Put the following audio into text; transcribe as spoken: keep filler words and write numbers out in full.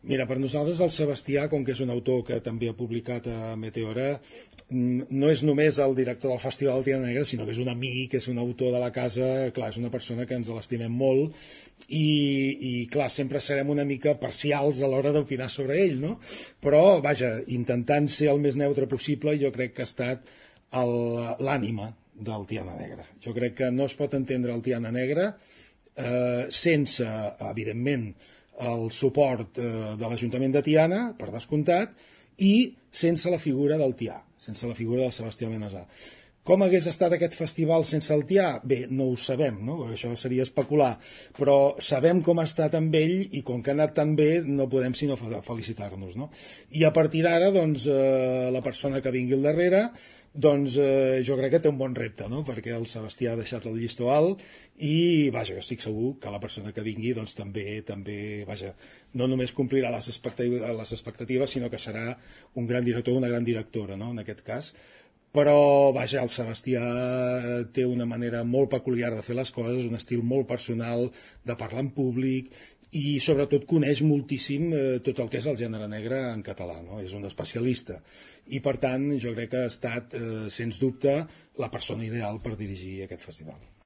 Mira, per nosaltres el Sebastià, com que és un autor que també ha publicat a Meteora, no és només el director del Festival del Tiana Negra, sinó que és un amic, és un autor de la casa, clar, és una persona que ens l'estimem molt i, i clar, sempre serem una mica parcials a l'hora d'opinar sobre ell, no? Però, vaja, intentant ser el més neutre possible, jo crec que ha estat l'ànima del Tiana Negra. Jo crec que no es pot entendre el Tiana Negra eh, sense, evidentment, el suport eh, de l'Ajuntament de Tiana, per descomptat, i sense la figura del Tià, sense la figura del Sebastià Menesà. Com hagués estat aquest festival sense el Tià? Bé, no ho sabem, no? Perquè això seria especular, però sabem com ha estat amb ell i com que ha anat tan bé no podem sinó felicitar-nos, no? I a partir d'ara, doncs, eh, la persona que vingui al darrere, doncs eh, jo crec que té un bon repte, no? Perquè el Sebastià ha deixat el llistó alt i, vaja, jo estic segur que la persona que vingui, doncs també, també, vaja, no només complirà les expectatives, les expectatives, sinó que serà un gran director, una gran directora, no? En aquest cas. Però, vaja, el Sebastià té una manera molt peculiar de fer les coses, un estil molt personal de parlar en públic i sobretot coneix moltíssim eh, tot el que és el gènere negre en català, no? És un especialista i per tant jo crec que ha estat, eh, sens dubte, la persona ideal per dirigir aquest festival.